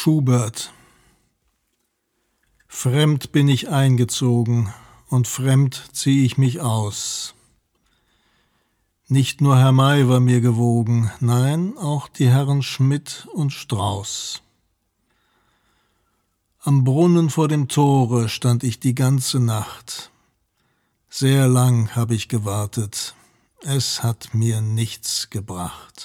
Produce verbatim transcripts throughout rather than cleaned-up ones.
Schubert. Fremd bin ich eingezogen und fremd zieh ich mich aus. Nicht nur Herr May war mir gewogen, nein, auch die Herren Schmidt und Strauß. Am Brunnen vor dem Tore stand ich die ganze Nacht. Sehr lang hab ich gewartet, es hat mir nichts gebracht.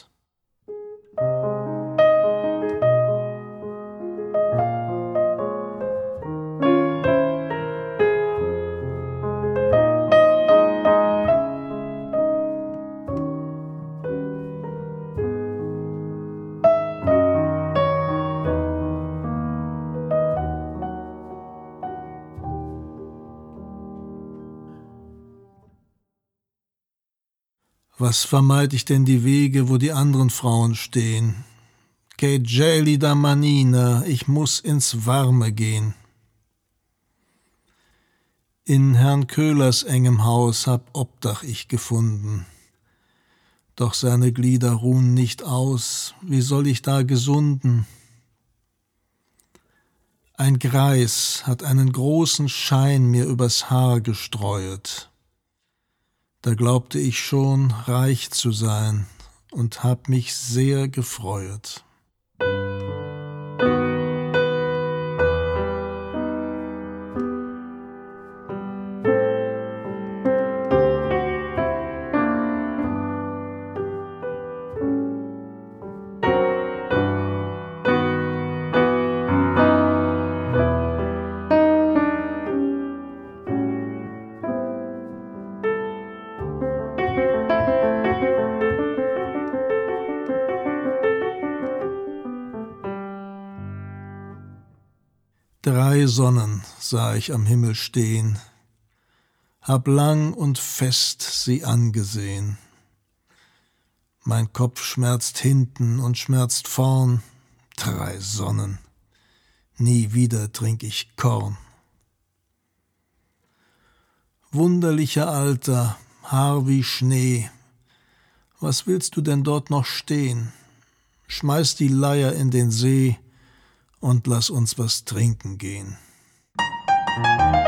Was vermeid ich denn die Wege, wo die anderen Frauen stehen? Che gelida manina, ich muß ins Warme gehen. In Herrn Köhlers engem Haus hab Obdach ich gefunden. Doch seine Glieder ruhen nicht aus, wie soll ich da gesunden? Ein Greis hat einen großen Schein mir übers Haar gestreuet. Da glaubte ich schon, reich zu sein und hab mich sehr gefreuet. Drei Sonnen sah ich am Himmel stehen, hab lang und fest sie angesehen. Mein Kopf schmerzt hinten und schmerzt vorn, drei Sonnen, nie wieder trink ich Korn. Wunderlicher Alter, Haar wie Schnee, was willst du denn dort noch stehen? Schmeiß die Leier in den See und lass uns was trinken gehen.